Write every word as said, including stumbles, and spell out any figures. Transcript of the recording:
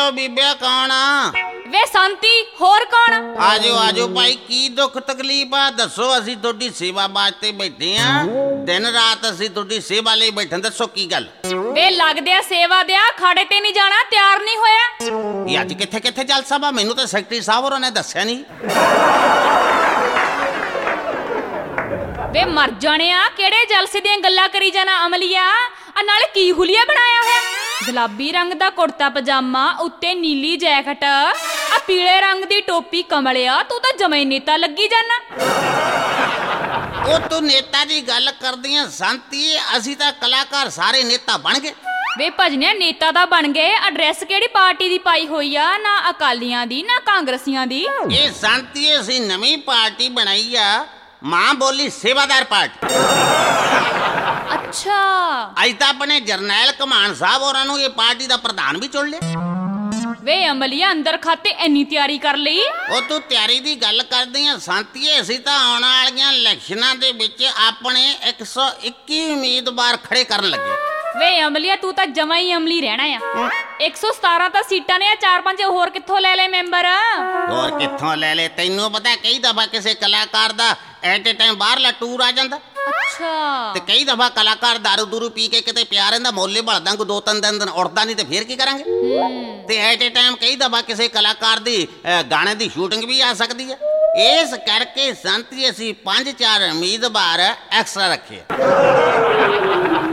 ਬੀਬਿਓ ਬੀਬਿਆ ਕੌਣ ਆ? ਵੇ ਸੰਤੀ, ਹੋਰ ਕੌਣ? ਆਜੋ ਆਜੋ ਭਾਈ, ਕੀ ਦੁੱਖ ਤਕਲੀਫ ਆ ਦੱਸੋ। ਅਸੀਂ ਤੁਹਾਡੀ ਸੇਵਾ ਵਾਸਤੇ ਬੈਠੇ ਆ, ਦਿਨ ਰਾਤ ਅਸੀਂ ਤੁਹਾਡੀ ਸੇਵਾ ਲਈ ਬੈਠੇ। ਦੱਸੋ ਕੀ ਗੱਲ? ਵੇ ਲੱਗਦੇ ਆ ਸੇਵਾ ਦਿਆ, ਖਾੜੇ ਤੇ ਨਹੀਂ ਜਾਣਾ, ਤਿਆਰ ਨਹੀਂ ਹੋਇਆ। ਇਹ ਅੱਜ ਕਿੱਥੇ ਕਿੱਥੇ ਜਲਸਾ ਵਾ? ਮੈਨੂੰ ਤਾਂ ਸੈਕਟਰੀ ਸਾਹਿਬ ਹੋਰਾਂ ਨੇ ਦੱਸਿਆ ਨਹੀਂ। ਵੇ ਮਰ ਜਾਣਿਆ, ਕਿਹੜੇ ਜਲਸੇ ਦੀਆਂ ਗੱਲਾਂ ਕਰੀ ਜਾਣਾ ਅਮਲੀਆ। ਆ ਨਾਲੇ ਕੀ ਹੁਲੀਆ ਬਣਾਇਆ ਹੋਇਆ? ਗੁਲਾਬੀ ਰੰਗ ਦਾ ਕੁੜਤਾ ਪਜਾਮਾ, ਉੱਤੇ ਨੀਲੀ ਜੈਕਟ, ਆ ਪੀਲੇ ਰੰਗ ਦੀ ਟੋਪੀ। ਕਮਲਿਆ, ਤੂੰ ਤਾਂ ਜਮੇ ਨੇਤਾ ਲੱਗੀ ਜਾਨਾ। ਉਹ ਤੂੰ ਨੇਤਾ ਦੀ ਗੱਲ ਕਰਦੀਆਂ ਸੰਤੀ, ਅਸੀਂ ਤਾਂ ਕਲਾਕਾਰ ਸਾਰੇ ਨੇਤਾ ਬਣ ਗਏ। ਵੇ ਭਜਨਿਆ, ਨੇਤਾ ਦਾ ਬਣ ਗਏ। ਐਡਰੈਸ ਕਿਹੜੀ ਪਾਰਟੀ ਦੀ ਪਾਈ ਹੋਈ ਆ? ਨਾ ਅਕਾਲੀਆਂ ਦੀ, ਨਾ ਕਾਂਗਰਸੀਆਂ ਦੀ। ਇਹ ਸੰਤੀ ਅਸੀਂ ਨਵੀਂ ਪਾਰਟੀ ਬਣਾਈ ਆ, ਮਾਂ ਬੋਲੀ ਸੇਵਾਦਾਰ ਪਾਰਟੀ। ਅੱਛਾ, ਅੱਜ ਤਾਂ ਆਪਣੇ ਜਰਨੈਲ ਘਮਾਨ ਸਾਹਿਬ ਹੋਰਾਂ ਨੂੰ ਇਹ ਪਾਰਟੀ ਦਾ ਪ੍ਰਧਾਨ ਵੀ ਚੁਣ ਲਿਆ। ਵੇ ਅਮਲੀਆ, ਅੰਦਰ ਖਾਤੇ ਇੰਨੀ ਤਿਆਰੀ ਕਰ ਲਈ? ਉਹ ਤੂੰ ਤਿਆਰੀ ਦੀ ਗੱਲ ਕਰਦੀ ਆ ਸੰਤੀਏ, ਅਸੀਂ ਤਾਂ ਆਉਣ ਵਾਲੀਆਂ ਇਲੈਕਸ਼ਨਾਂ ਦੇ ਵਿੱਚ ਆਪਣੇ ਇੱਕ ਸੌ ਇੱਕੀ ਉਮੀਦਵਾਰ ਖੜੇ ਕਰਨ ਲੱਗੇ। ਵੇ ਅਮਲੀਆ, ਤੂੰ ਤਾਂ ਜਮਾ ਹੀ ਅਮਲੀ ਰਹਿਣਾ ਆ। ਇੱਕ ਸੌ ਸਤਾਰਾਂ ਤਾਂ ਸੀਟਾਂ ਨੇ, ਚਾਰ ਪੰਜ ਹੋਰ ਕਿੱਥੋਂ ਲੈ ਲੈ ਮੈਂਬਰ? ਹੋਰ ਕਿੱਥੋਂ ਲੈ ਲੈ? ਤੈਨੂੰ ਪਤਾ ਕਈ ਦਫਾ ਕਿਸੇ ਕਲਾਕਾਰ ਦਾ ਐਟ ਏ ਟਾਈਮ ਬਾਹਰਲਾ ਟੂਰ ਆ ਜਾਂਦਾ। ਅੱਛਾ। ਤੇ ਕਈ ਦਫਾ ਕਲਾਕਾਰ ਦਾਰੂ ਦੂਰੂ ਪੀ ਕੇ ਕਿਤੇ ਪਿਆ ਰਹਿੰਦਾ, ਮੋਲੇ ਭਲਦਾ ਕੋ ਦੋ ਤਿੰਨ ਦਿਨ ਦਿਨ ਉੜਦਾ ਨਹੀਂ, ਤੇ ਫੇਰ ਕੀ ਕਰਾਂਗੇ? ਤੇ ਐਟ ਏ ਟਾਈਮ ਕਈ ਦਫਾ ਕਿਸੇ ਕਲਾਕਾਰ ਦੀ ਗਾਣੇ ਦੀ ਸ਼ੂਟਿੰਗ ਵੀ ਆ ਸਕਦੀ ਹੈ। ਇਸ ਕਰਕੇ ਸੰਤਰੀ ਅਸੀਂ ਪੰਜ ਚਾਰ ਉਮੀਦਵਾਰ ਐਕਸਟਰਾ ਰੱਖੇ।